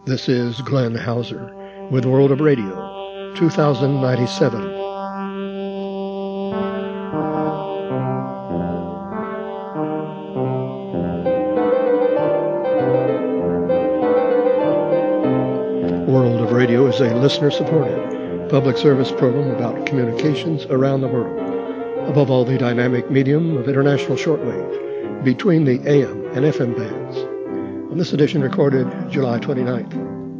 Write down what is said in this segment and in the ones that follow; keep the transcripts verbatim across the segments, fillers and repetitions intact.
This is Glenn Hauser with World of Radio, two thousand ninety-seven. World of Radio is a listener-supported public service program about communications around the world, above all the dynamic medium of international shortwave between the A M and F M bands. On this edition recorded July twenty-ninth,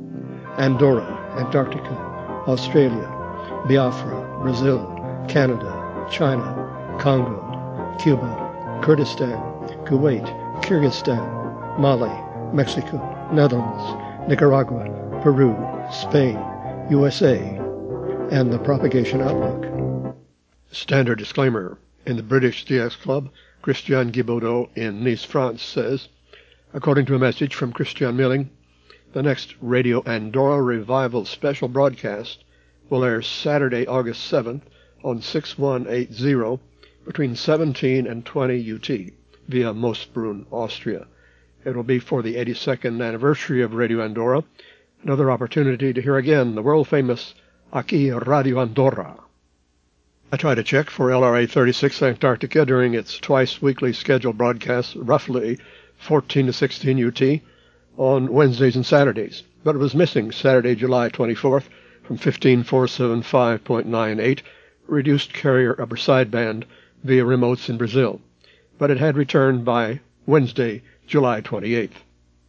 Andorra, Antarctica, Australia, Biafra, Brazil, Canada, China, Congo, Cuba, Kurdistan, Kuwait, Kyrgyzstan, Mali, Mexico, Netherlands, Nicaragua, Peru, Spain, U S A, and the Propagation Outlook. Standard disclaimer. In the British D X Club, Christian Guibaudot in Nice, France says, according to a message from Christian Milling, the next Radio Andorra Revival special broadcast will air Saturday, August seventh on six one eight zero between seventeen and twenty U T via Moosbrunn, Austria. It will be for the eighty-second anniversary of Radio Andorra, another opportunity to hear again the world-famous Aquí Radio Andorra. I try to check for L R A thirty-six Antarctica during its twice-weekly scheduled broadcasts, roughly fourteen to sixteen U T, on Wednesdays and Saturdays, but it was missing Saturday, July twenty-fourth from fifteen four seventy-five point nine eight, reduced carrier upper sideband via remotes in Brazil, but it had returned by Wednesday, July twenty-eighth.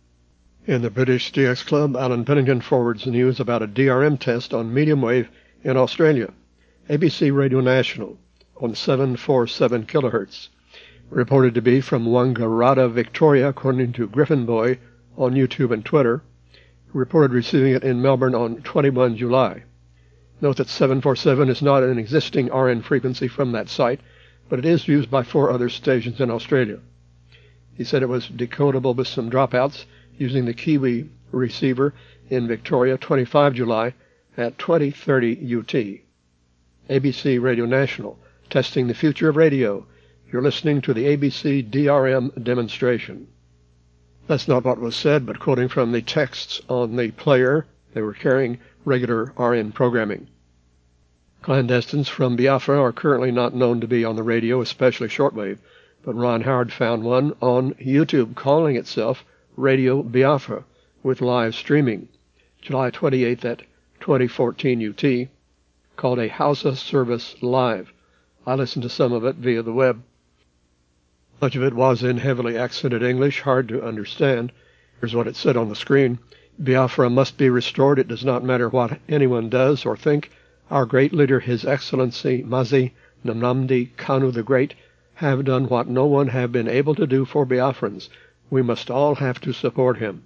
In the British D X Club, Alan Pennington forwards news about a D R M test on medium wave in Australia. A B C Radio National on seven forty-seven kilohertz. Reported to be from Wangaratta, Victoria, according to Griffin Boy on YouTube and Twitter, who reported receiving it in Melbourne on twenty-first of July. Note that seven forty-seven is not an existing R N frequency from that site, but it is used by four other stations in Australia. He said it was decodable with some dropouts using the Kiwi receiver in Victoria, twenty-fifth of July at twenty thirty U T. A B C Radio National, testing the future of radio. You're listening to the A B C D R M demonstration. That's not what was said, but quoting from the texts on the player, they were carrying regular R N programming. Clandestines from Biafra are currently not known to be on the radio, especially shortwave, but Ron Howard found one on YouTube calling itself Radio Biafra with live streaming, July twenty-eighth at twenty fourteen U T, called a Hausa Service Live. I listened to some of it via the web. Much of it was in heavily accented English, hard to understand. Here's what it said on the screen. Biafra must be restored. It does not matter what anyone does or think. Our great leader, His Excellency Mazi Nnamdi Kanu the Great, have done what no one have been able to do for Biafrans. We must all have to support him.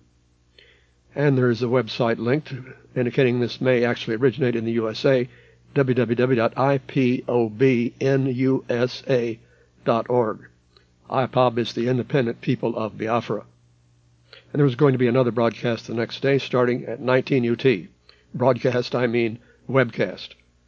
And there is a website linked indicating this may actually originate in the U S A, w w w dot i p o b n u s a dot org. I P O B is the Independent People of Biafra. And there was going to be another broadcast the next day starting at nineteen U T. Broadcast, I mean webcast.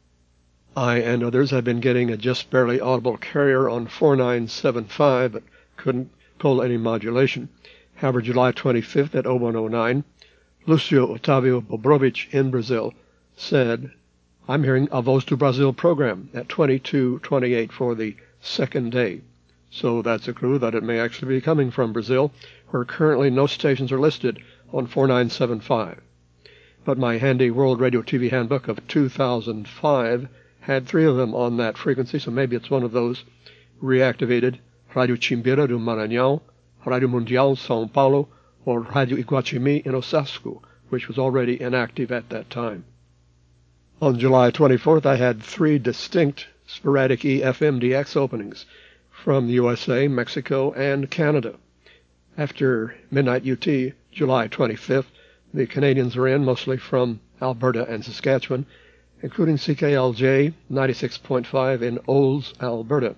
I and others have been getting a just barely audible carrier on four nine seven five, but couldn't pull any modulation. However, July twenty-fifth at oh one oh nine, Lucio Otavio Bobrovich in Brazil said, I'm hearing a Voz do Brasil program at twenty-two twenty-eight for the second day. So that's a clue that it may actually be coming from Brazil, where currently no stations are listed on four nine seven five. But my handy World Radio T V handbook of two thousand five had three of them on that frequency, so maybe it's one of those reactivated Radio Chimbira do Maranhão, Radio Mundial São Paulo, or Radio Iguatemi in Osasco, which was already inactive at that time. On July twenty-fourth, I had three distinct sporadic E F M D X openings from the U S A, Mexico, and Canada. After midnight U T, July twenty-fifth, the Canadians are in, mostly from Alberta and Saskatchewan, including C K L J ninety-six point five in Olds, Alberta,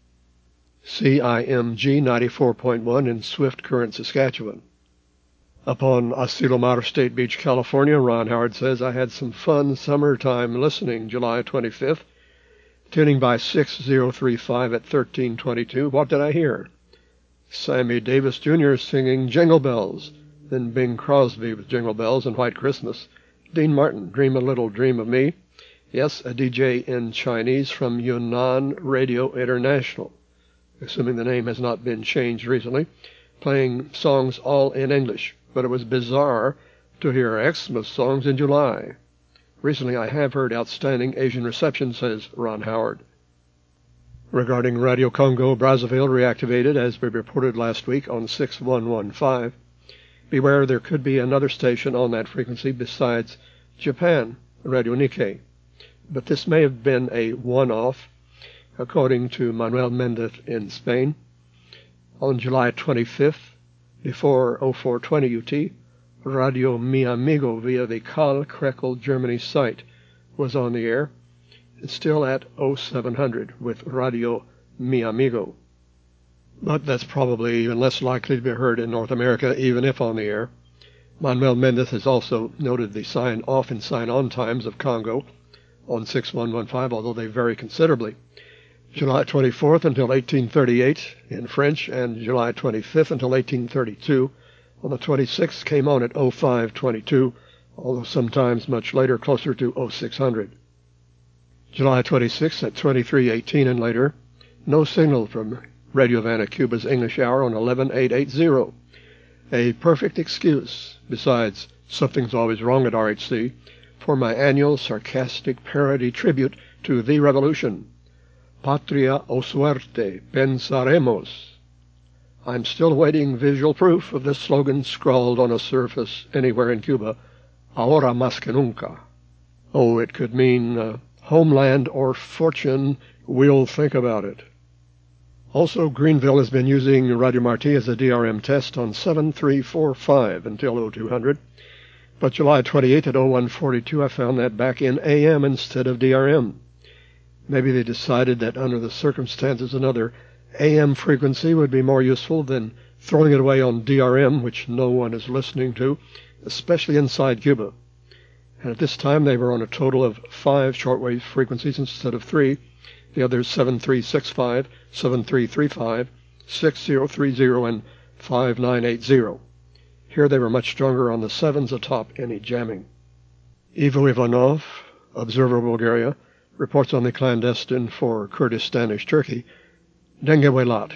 C I M G ninety-four point one in Swift Current, Saskatchewan. Upon Asilomar State Beach, California, Ron Howard says, I had some fun summertime listening July twenty-fifth, tuning by six oh three five at thirteen twenty-two. What did I hear? Sammy Davis Junior singing Jingle Bells, Then Bing Crosby with Jingle Bells and White Christmas. Dean Martin, Dream a Little Dream of Me. Yes, a D J in Chinese from Yunnan Radio International, assuming the name has not been changed recently, playing songs all in English. But it was bizarre to hear Xmas songs in July. Recently I have heard outstanding Asian reception, says Ron Howard. Regarding Radio Congo Brazzaville reactivated, as we reported last week on six one one five, beware there could be another station on that frequency besides Japan, Radio Nikkei. But this may have been a one-off, according to Manuel Mendez in Spain. On July twenty-fifth, before oh four twenty U T, Radio Mi Amigo via the Karl Krekel Germany site was on the air, still at oh seven hundred with Radio Mi Amigo. But that's probably even less likely to be heard in North America, even if on the air. Manuel Mendez has also noted the sign-off and sign-on times of Congo on six one one five, although they vary considerably. July twenty-fourth until eighteen thirty-eight in French, and July twenty-fifth until eighteen thirty-two. On the twenty-sixth came on at oh five twenty-two, although sometimes much later, closer to oh six hundred. July twenty-sixth at twenty-three eighteen and later, no signal from Radio Havana, Cuba's English hour on eleven eight eighty. A perfect excuse, besides something's always wrong at R H C, for my annual sarcastic parody tribute to the revolution. Patria o suerte, pensaremos. I'm still awaiting visual proof of this slogan scrawled on a surface anywhere in Cuba, ahora más que nunca. Oh, it could mean uh, homeland or fortune, we'll think about it. Also, Greenville has been using Radio Marti as a D R M test on seven three four five until oh two hundred, but July twenty-eighth at oh one forty-two I found that back in A M instead of D R M. Maybe they decided that under the circumstances another A M frequency would be more useful than throwing it away on D R M, which no one is listening to, especially inside Cuba. And at this time they were on a total of five shortwave frequencies instead of three, the others seven three six five, seven three three five, six zero three zero, and five nine eight zero. Here they were much stronger on the sevens atop any jamming. Ivo Ivanov, Observer Bulgaria, reports on the clandestine for Kurdistanish Turkey, Dengewelat.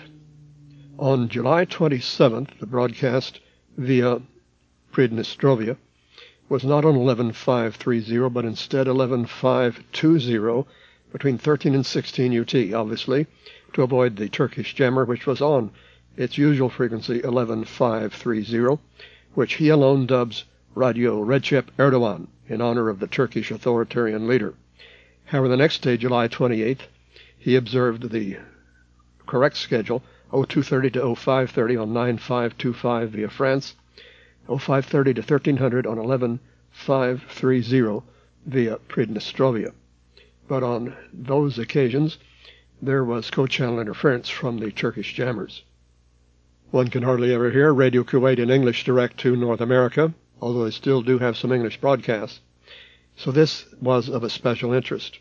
On July twenty-seventh, the broadcast via Pridnestrovia was not on eleven five thirty, but instead eleven five twenty between thirteen and sixteen U T, obviously, to avoid the Turkish jammer, which was on its usual frequency eleven five thirty, which he alone dubs Radio Recep Erdogan in honor of the Turkish authoritarian leader. However, the next day, July twenty-eighth, he observed the correct schedule, oh two thirty to oh five thirty on nine five twenty-five via France, oh five thirty to thirteen hundred on eleven five thirty via Pridnestrovia. But on those occasions, there was co-channel interference from the Turkish jammers. One can hardly ever hear Radio Kuwait in English direct to North America, although they still do have some English broadcasts. So this was of a special interest.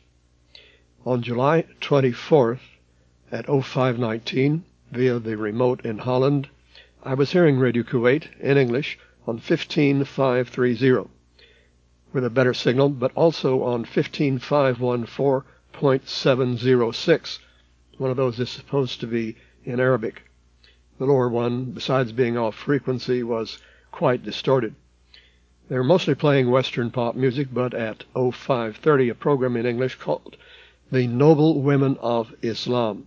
On July twenty-fourth at oh five nineteen, via the remote in Holland, I was hearing Radio Kuwait in English on fifteen five thirty, with a better signal, but also on fifteen five fourteen point seven oh six. One of those is supposed to be in Arabic. The lower one, besides being off frequency, was quite distorted. They were mostly playing Western pop music, but at oh five thirty, a program in English called The Noble Women of Islam.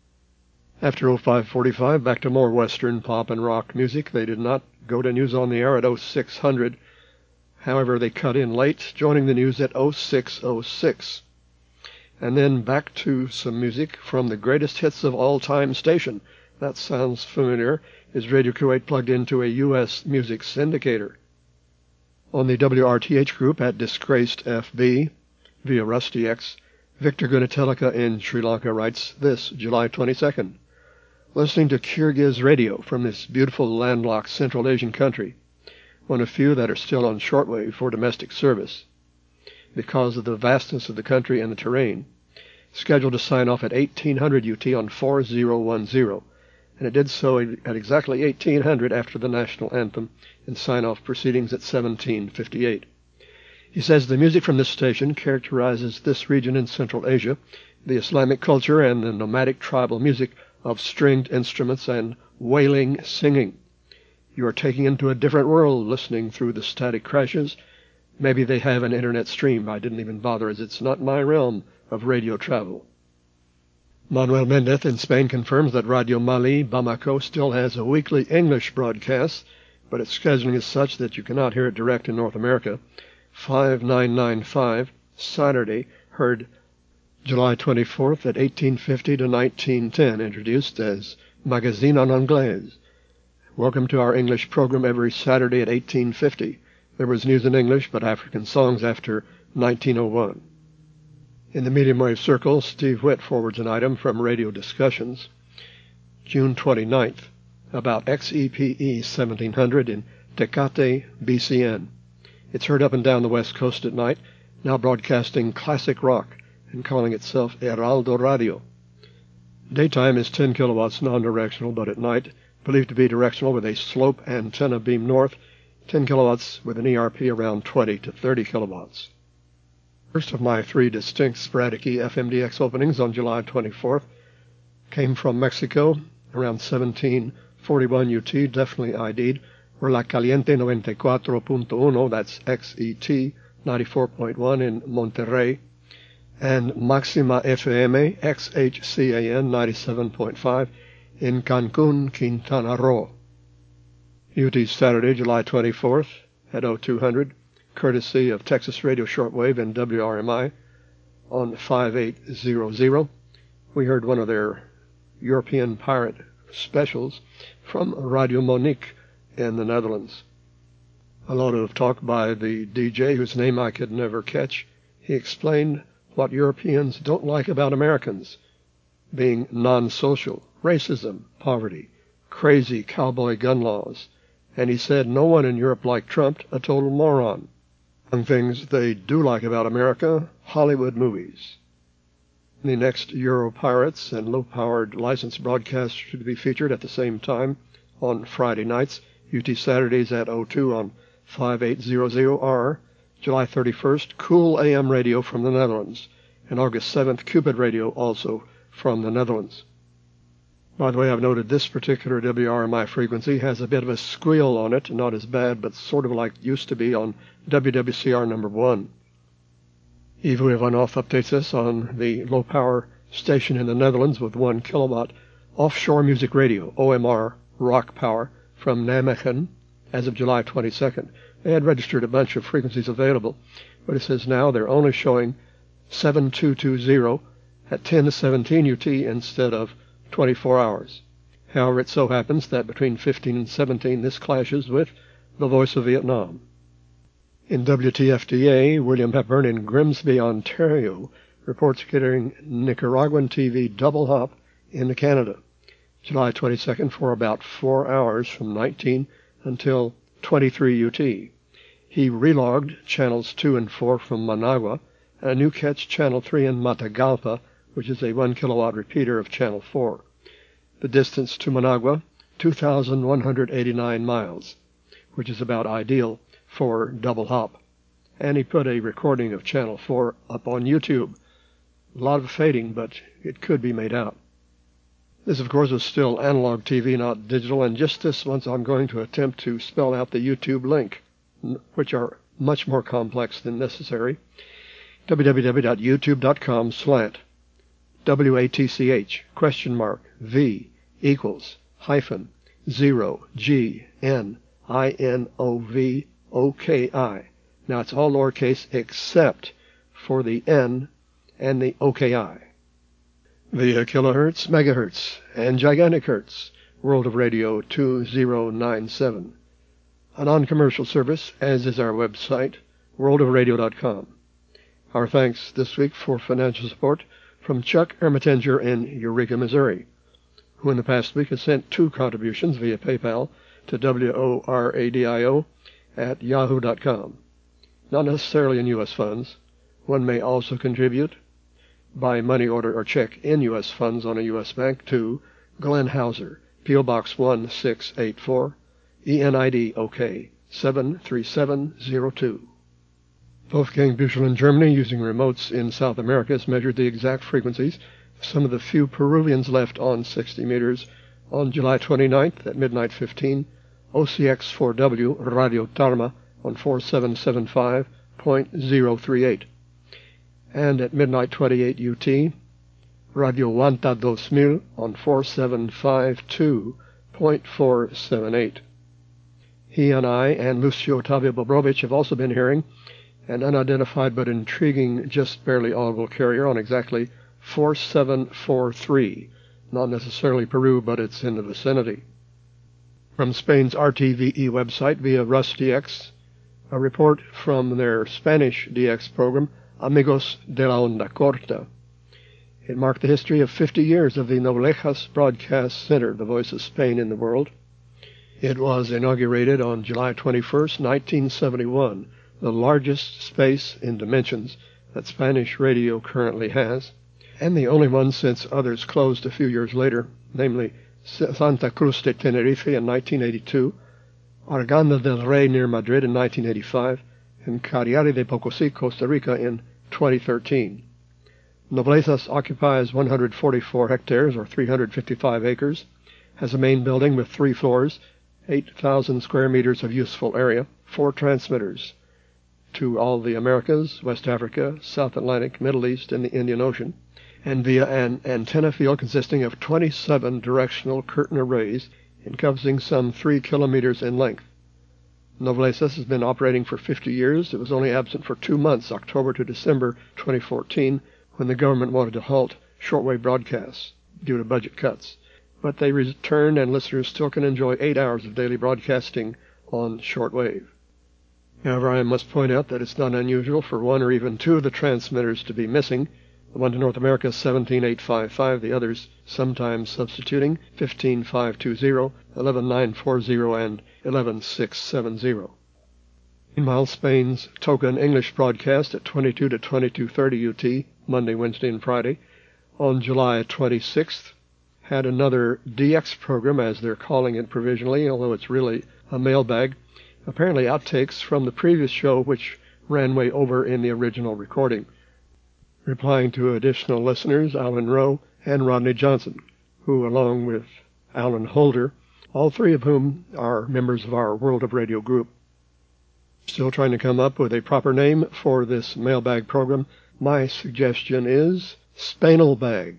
After oh five forty-five, back to more Western pop and rock music. They did not go to news on the air at oh six hundred. However, they cut in late, joining the news at oh six oh six. And then back to some music from the greatest hits of all time station. That sounds familiar. Is Radio Kuwait plugged into a U S music syndicator? On the W R T H group at Disgraced F B, via Rusty X, Victor Gunatelika in Sri Lanka writes this, July twenty-second. Listening to Kyrgyz radio from this beautiful landlocked Central Asian country, one of few that are still on shortwave for domestic service, because of the vastness of the country and the terrain. Scheduled to sign off at eighteen hundred U T on four oh one oh. and it did so at exactly eighteen hundred after the national anthem and sign-off proceedings at seventeen fifty-eight. He says the music from this station characterizes this region in Central Asia, the Islamic culture and the nomadic tribal music of stringed instruments and wailing singing. You are taking into a different world listening through the static crashes. Maybe they have an internet stream. I didn't even bother, as it's not my realm of radio travel. Manuel Mendez in Spain confirms that Radio Mali Bamako still has a weekly English broadcast, but its scheduling is such that you cannot hear it direct in North America. five nine nine five, Saturday, heard July twenty-fourth at eighteen fifty to nineteen ten, introduced as Magazine en Anglais. Welcome to our English program every Saturday at eighteen fifty. There was news in English, but African songs after nineteen oh one. In the medium wave circle, Steve Witt forwards an item from Radio Discussions, June twenty-ninth, about X E P E seventeen hundred in Tecate, B C N. It's heard up and down the West Coast at night, now broadcasting classic rock and calling itself Heraldo Radio. Daytime is ten kilowatts non-directional, but at night, believed to be directional with a slope antenna beam north, ten kilowatts with an E R P around twenty to thirty kilowatts. First of my three distinct sporadic E F M D X openings on July twenty-fourth came from Mexico, around seventeen forty-one U T, definitely I D'd, were La Caliente ninety-four point one, that's X E T ninety-four point one in Monterrey, and Maxima F M X H C A N ninety-seven point five in Cancun, Quintana Roo. U T Saturday, July twenty-fourth at oh two hundred, courtesy of Texas Radio Shortwave and W R M I on fifty-eight hundred. We heard one of their European pirate specials from Radio Monique in the Netherlands. A lot of talk by the D J whose name I could never catch. He explained what Europeans don't like about Americans, being non-social, racism, poverty, crazy cowboy gun laws, and he said no one in Europe liked Trump, a total moron. Among things they do like about America, Hollywood movies. The next Euro Pirates and low-powered licensed broadcasts should be featured at the same time on Friday nights, U T Saturdays at oh two on fifty-eight hundred are July thirty-first, Cool A M Radio from the Netherlands, and August seventh, Cupid Radio, also from the Netherlands. By the way, I've noted this particular W R M I frequency has a bit of a squeal on it, not as bad, but sort of like it used to be on W W C R number one. Yves Ivanoff updates us on the low-power station in the Netherlands with one kilowatt offshore music radio, O M R, rock power, from Nijmegen as of July twenty-second. They had registered a bunch of frequencies available, but it says now they're only showing seven two two zero at ten to seventeen U T instead of twenty-four hours. However, it so happens that between fifteen and seventeen this clashes with the Voice of Vietnam. In W T F D A, William Hepburn in Grimsby, Ontario, reports getting Nicaraguan T V double hop into Canada, July twenty-second, for about four hours from nineteen until twenty-three U T. He relogged channels two and four from Managua, and a new catch channel three in Matagalpa, which is a one kilowatt repeater of channel four. The distance to Managua, two thousand one hundred eighty-nine miles, which is about ideal for double hop. And he put a recording of channel four up on YouTube. A lot of fading, but it could be made out. This, of course, is still analog T V, not digital, and just this once I'm going to attempt to spell out the YouTube link, which are much more complex than necessary. www.youtube.com slant W-A-T-C-H question mark V equals hyphen zero G N I N O V O K I. Now it's all lowercase except for the N and the O K I. Via kilohertz, megahertz, and gigantic hertz, World of Radio two thousand ninety-seven. A non-commercial service, as is our website, world of radio dot com. Our thanks this week for financial support from Chuck Ermatinger in Eureka, Missouri, who in the past week has sent two contributions via PayPal to W O R A D I O at yahoo dot com. Not necessarily in U S funds. One may also contribute by money order or check in U S funds on a U S bank to Glenn Hauser, P O. Box one six eight four, E N I D O K seven three seven zero two. Wolfgang Büchel in Germany, using remotes in South America, has measured the exact frequencies of some of the few Peruvians left on sixty meters on July twenty-ninth at midnight fifteen, O C X four W Radio Tarma on four seven seven five point zero three eight, and at midnight twenty-eight U T, Radio Wanta dos mil on four seven five two point four seven eight. He and I and Lucio Ottavio Bobrovich have also been hearing an unidentified but intriguing, just barely audible carrier on exactly four seven four three, not necessarily Peru, but it's in the vicinity. From Spain's R T V E website via RusDX, a report from their Spanish D X program, Amigos de la Onda Corta. It marked the history of fifty years of the Noblejas Broadcast Center, the voice of Spain in the world. It was inaugurated on July twenty-first, nineteen seventy-one, the largest space in dimensions that Spanish radio currently has, and the only one since others closed a few years later, namely Santa Cruz de Tenerife in nineteen eighty-two, Arganda del Rey near Madrid in nineteen eighty-five, and Cariari de Pocosí, Costa Rica in twenty thirteen. Noblejas occupies one hundred forty-four hectares, or three hundred fifty-five acres, has a main building with three floors, eight thousand square meters of useful area, four transmitters to all the Americas, West Africa, South Atlantic, Middle East, and the Indian Ocean, and via an antenna field consisting of twenty-seven directional curtain arrays encompassing some three kilometers in length. Noblejas has been operating for fifty years. It was only absent for two months, October to December twenty fourteen, when the government wanted to halt shortwave broadcasts due to budget cuts. But they returned, and listeners still can enjoy eight hours of daily broadcasting on shortwave. However, I must point out that it's not unusual for one or even two of the transmitters to be missing. The one to North America is seventeen eight fifty-five, the others sometimes substituting fifteen five twenty, eleven nine forty, and eleven six seventy. Meanwhile, Spain's token English broadcast at twenty-two to twenty-two thirty U T, Monday, Wednesday, and Friday, on July twenty-sixth, had another D X program, as they're calling it provisionally, although it's really a mailbag, apparently outtakes from the previous show, which ran way over in the original recording. Replying to additional listeners, Alan Rowe and Rodney Johnson, who, along with Alan Holder, all three of whom are members of our World of Radio group. Still trying to come up with a proper name for this mailbag program. My suggestion is Spainalbag.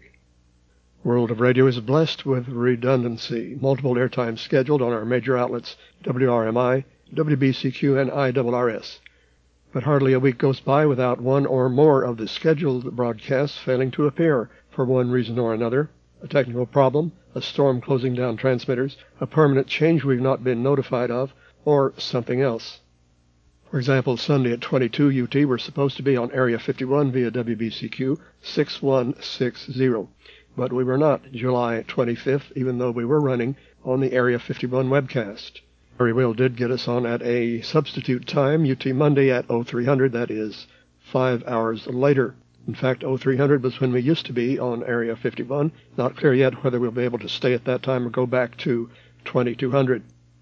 World of Radio is blessed with redundancy, multiple airtime scheduled on our major outlets W R M I, W B C Q, and I R R S. But hardly a week goes by without one or more of the scheduled broadcasts failing to appear for one reason or another: a technical problem, a storm closing down transmitters, a permanent change we've not been notified of, or something else. For example, Sunday at twenty-two U T, we're supposed to be on Area fifty-one via W B C Q six one six zero, but we were not July twenty-fifth, even though we were running on the Area fifty-one webcast. Very well did get us on at a substitute time, U T Monday at oh three hundred, that is, five hours later. In fact, oh three hundred was when we used to be on Area fifty-one. Not clear yet whether we'll be able to stay at that time or go back to twenty-two hundred.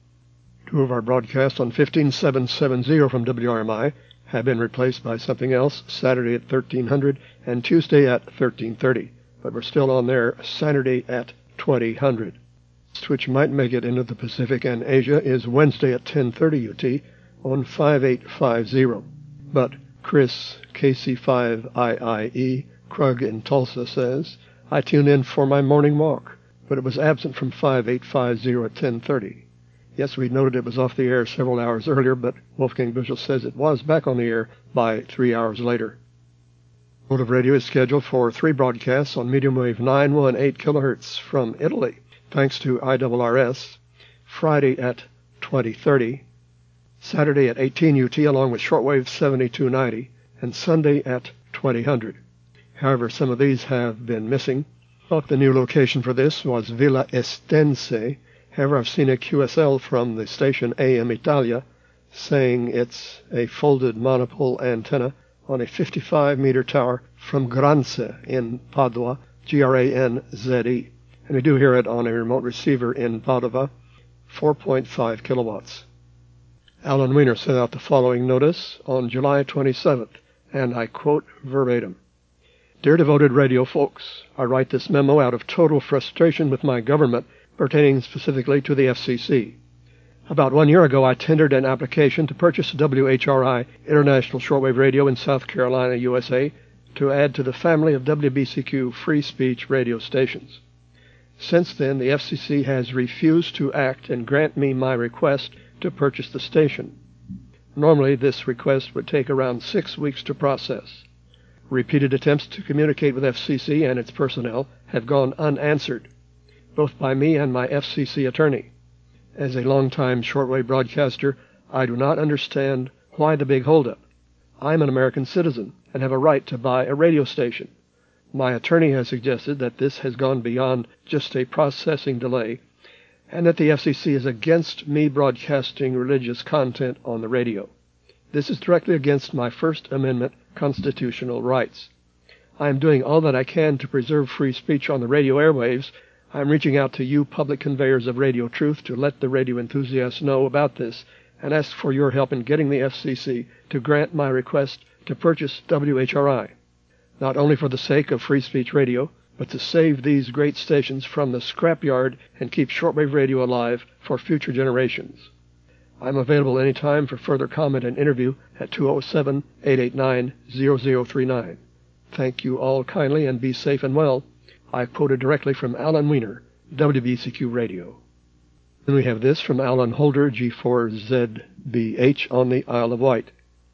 Two of our broadcasts on fifteen seven seventy from W R M I have been replaced by something else, Saturday at thirteen hundred and Tuesday at thirteen thirty, but we're still on there Saturday at twenty hundred. Which might make it into the Pacific and Asia is Wednesday at ten thirty U T on five eight five zero. But Chris, K C five I I E, Krug in Tulsa says, I tuned in for my morning walk, but it was absent from five eight five zero at ten thirty. Yes, we noted it was off the air several hours earlier, but Wolfgang Büchel says it was back on the air by three hours later. World of Radio is scheduled for three broadcasts on medium wave nine one eight kilohertz from Italy, thanks to I R R S, Friday at twenty thirty, Saturday at eighteen U T along with shortwave seventy-two ninety, and Sunday at twenty hundred. However, some of these have been missing. Thought the new location for this was Villa Estense. However, I've seen a Q S L from the station A M Italia saying it's a folded monopole antenna on a fifty-five meter tower from Granze in Padua, G R A N Z E. and we do hear it on a remote receiver in Padova, four point five kilowatts. Alan Weiner sent out the following notice on July twenty-seventh, and I quote verbatim. Dear devoted radio folks, I write this memo out of total frustration with my government pertaining specifically to the F C C. About one year ago, I tendered an application to purchase a W H R I International Shortwave Radio in South Carolina, U S A, to add to the family of W B C Q free speech radio stations. Since then, the F C C has refused to act and grant me my request to purchase the station. Normally, this request would take around six weeks to process. Repeated attempts to communicate with F C C and its personnel have gone unanswered, both by me and my F C C attorney. As a longtime shortwave broadcaster, I do not understand why the big holdup. I'm an American citizen and have a right to buy a radio station. My attorney has suggested that this has gone beyond just a processing delay, and that the F C C is against me broadcasting religious content on the radio. This is directly against my First Amendment constitutional rights. I am doing all that I can to preserve free speech on the radio airwaves. I am reaching out to you public conveyors of radio truth to let the radio enthusiasts know about this and ask for your help in getting the F C C to grant my request to purchase W H R I, not only for the sake of free speech radio, but to save these great stations from the scrapyard and keep shortwave radio alive for future generations. I'm available anytime for further comment and interview at two oh seven, eight eight nine, zero zero three nine. Thank you all kindly and be safe and well. I quoted directly from Alan Weiner, W B C Q Radio. Then we have this from Alan Holder, G four Z B H, on the Isle of Wight.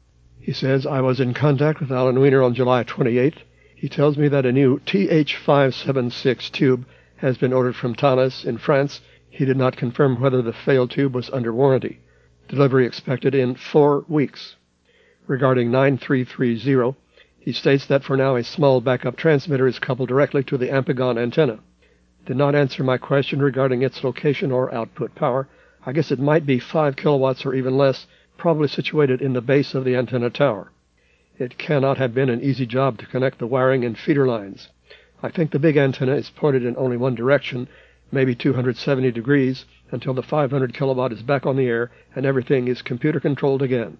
He says, I was in contact with Alan Weiner on July twenty-eighth. He tells me that a new T H five seventy-six tube has been ordered from Thales in France. He did not confirm whether the failed tube was under warranty. Delivery expected in four weeks. Regarding nine three three zero, he states that for now a small backup transmitter is coupled directly to the Amphigon antenna. Did not answer my question regarding its location or output power. I guess it might be five kilowatts or even less, probably situated in the base of the antenna tower. It cannot have been an easy job to connect the wiring and feeder lines. I think the big antenna is pointed in only one direction, maybe two hundred seventy degrees, until the five hundred kilowatt is back on the air and everything is computer-controlled again.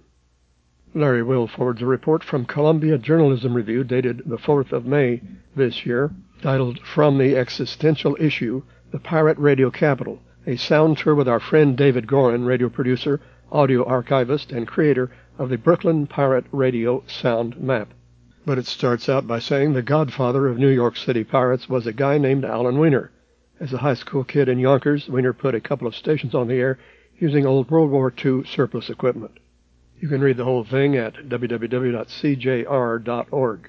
Larry Will forwards a report from Columbia Journalism Review dated the fourth of May this year, titled From the Existential Issue, The Pirate Radio Capital, a sound tour with our friend David Gorin, radio producer, audio archivist, and creator of the Brooklyn Pirate Radio Sound Map. But it starts out by saying the godfather of New York City pirates was a guy named Alan Weiner. As a high school kid in Yonkers, Weiner put a couple of stations on the air using old World War Two surplus equipment. You can read the whole thing at w w w dot c j r dot org.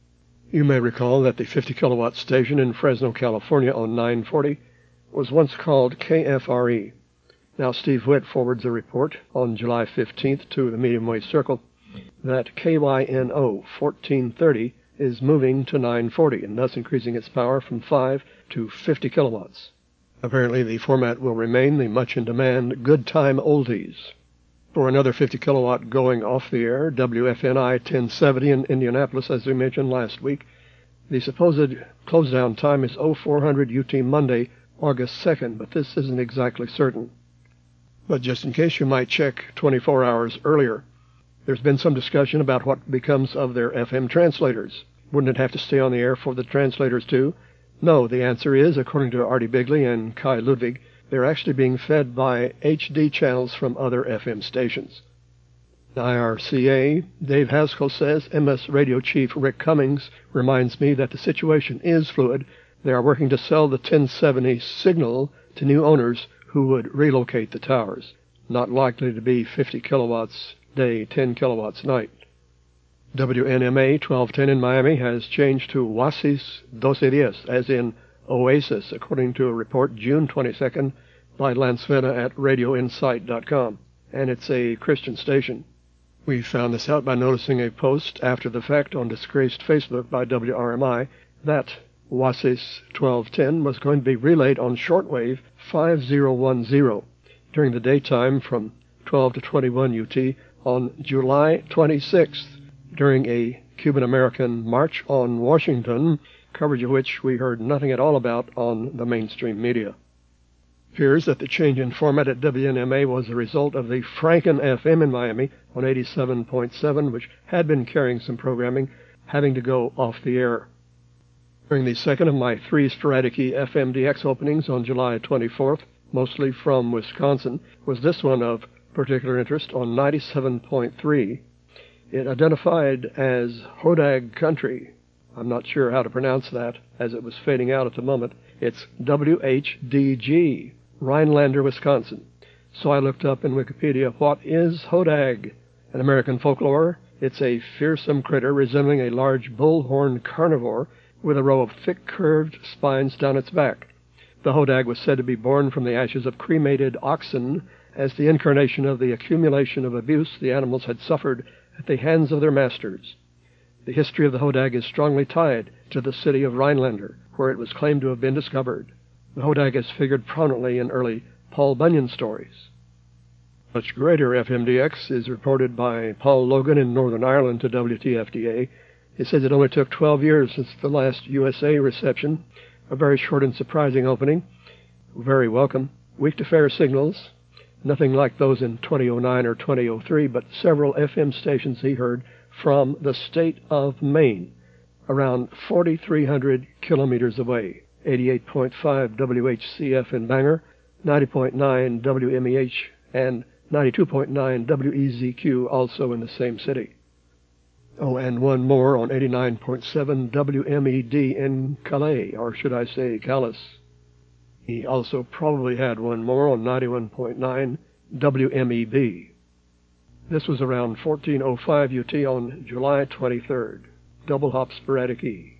You may recall that the fifty kilowatt station in Fresno, California on nine forty was once called K F R E. Now Steve Witt forwards a report on July fifteenth to the Medium Wave Circle that K Y N O fourteen thirty is moving to nine forty and thus increasing its power from five to fifty kilowatts. Apparently the format will remain the much-in-demand Good Time Oldies. For another fifty kilowatt going off the air, W F N I ten seventy in Indianapolis, as we mentioned last week, the supposed close-down time is oh four hundred U T Monday, August second, but this isn't exactly certain. But just in case, you might check twenty-four hours earlier. There's been some discussion about what becomes of their F M translators. Wouldn't it have to stay on the air for the translators too? No, the answer is, according to Artie Bigley and Kai Ludwig, they're actually being fed by H D channels from other F M stations. I R C A, Dave Haskell says, M S Radio Chief Rick Cummings reminds me that the situation is fluid. They are working to sell the ten seventy signal to new owners who would relocate the towers. Not likely to be fifty kilowatts day, ten kilowatts night. W N M A twelve ten in Miami has changed to Oasis twelve ten, as in Oasis, according to a report June twenty-second by Lance Vena at radio insight dot com, and it's a Christian station. We found this out by noticing a post after the fact on disgraced Facebook by W R M I that Oasis twelve ten was going to be relayed on shortwave five thousand ten during the daytime from twelve to twenty-one U T on July twenty-sixth during a Cuban-American March on Washington coverage of which we heard nothing at all about on the mainstream media. It appears that the change in format at W N M A was the result of the Franken F M in Miami on eighty-seven point seven, which had been carrying some programming, having to go off the air. During the second of my three sporadic F M D X openings on July twenty-fourth, mostly from Wisconsin, was this one of particular interest on ninety-seven point three. It identified as Hodag Country. I'm not sure how to pronounce that, as it was fading out at the moment. It's W H D G, Rhinelander, Wisconsin. So I looked up in Wikipedia, what is Hodag? In American folklore, it's a fearsome critter resembling a large bullhorn carnivore with a row of thick curved spines down its back. The Hodag was said to be born from the ashes of cremated oxen as the incarnation of the accumulation of abuse the animals had suffered at the hands of their masters. The history of the Hodag is strongly tied to the city of Rhinelander, where it was claimed to have been discovered. The Hodag has figured prominently in early Paul Bunyan stories. Much greater F M D X is reported by Paul Logan in Northern Ireland to W T F D A. He says it only took twelve years since the last U S A reception. A very short and surprising opening. Very welcome. Week-to-fair signals. Nothing like those in twenty oh nine or twenty oh three, but several F M stations he heard from the state of Maine, around forty-three hundred kilometers away. eighty-eight point five W H C F in Bangor, ninety point nine W M E H, and ninety-two point nine W E Z Q also in the same city. Oh, and one more on eighty-nine point seven W M E D in Calais, or should I say Calais. He also probably had one more on ninety-one point nine W M E B. This was around fourteen oh five U T on July twenty-third. Double hop sporadic E.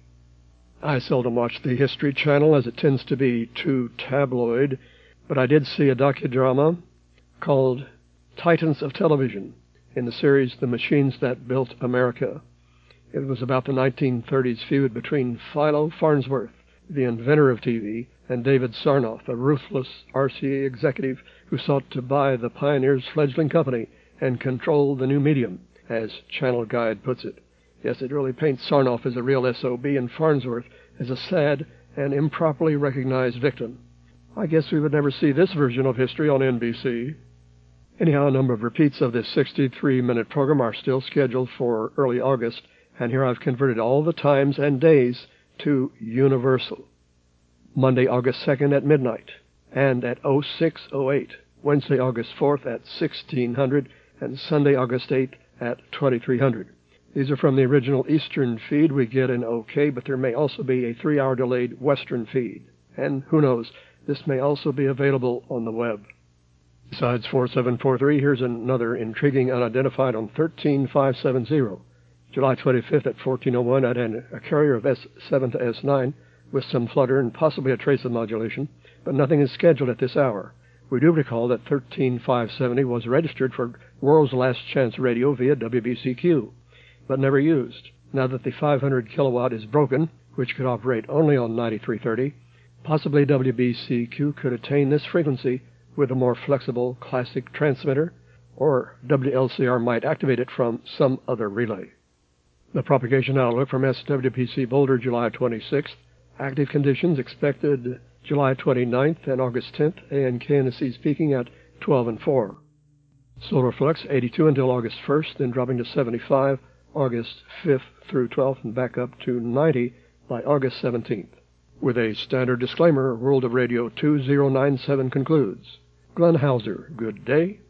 I seldom watch the History Channel as it tends to be too tabloid, but I did see a docudrama called Titans of Television in the series The Machines That Built America. It was about the nineteen thirties feud between Philo Farnsworth, the inventor of T V, and David Sarnoff, a ruthless R C A executive who sought to buy the pioneer's fledgling company and control the new medium, as Channel Guide puts it. Yes, it really paints Sarnoff as a real S O B and Farnsworth as a sad and improperly recognized victim. I guess we would never see this version of history on N B C. Anyhow, a number of repeats of this sixty-three minute program are still scheduled for early August, and here I've converted all the times and days to Universal. Monday, August second at midnight, and at oh six oh eight, Wednesday, August fourth at sixteen hundred, and Sunday, August eighth at twenty-three hundred. These are from the original Eastern feed we get in OK, but there may also be a three-hour delayed Western feed. And who knows, this may also be available on the web. Besides four seven four three, here's another intriguing unidentified on thirteen five seven zero. July twenty-fifth at fourteen oh one at an, a carrier of S seven to S nine with some flutter and possibly a trace of modulation, but nothing is scheduled at this hour. We do recall that thirteen five seventy was registered for World's Last Chance Radio via W B C Q, but never used. Now that the five hundred kilowatt is broken, which could operate only on ninety-three thirty, possibly W B C Q could attain this frequency with a more flexible classic transmitter, or W L C R might activate it from some other relay. The propagation outlook from S W P C Boulder, July twenty-sixth. Active conditions expected July twenty-ninth and August tenth, A N K N S E's peaking at twelve and four. Solar flux eighty-two until August first, then dropping to seventy-five August fifth through twelfth, and back up to ninety by August seventeenth. With a standard disclaimer, World of Radio two thousand ninety-seven concludes. Glenn Hauser, good day.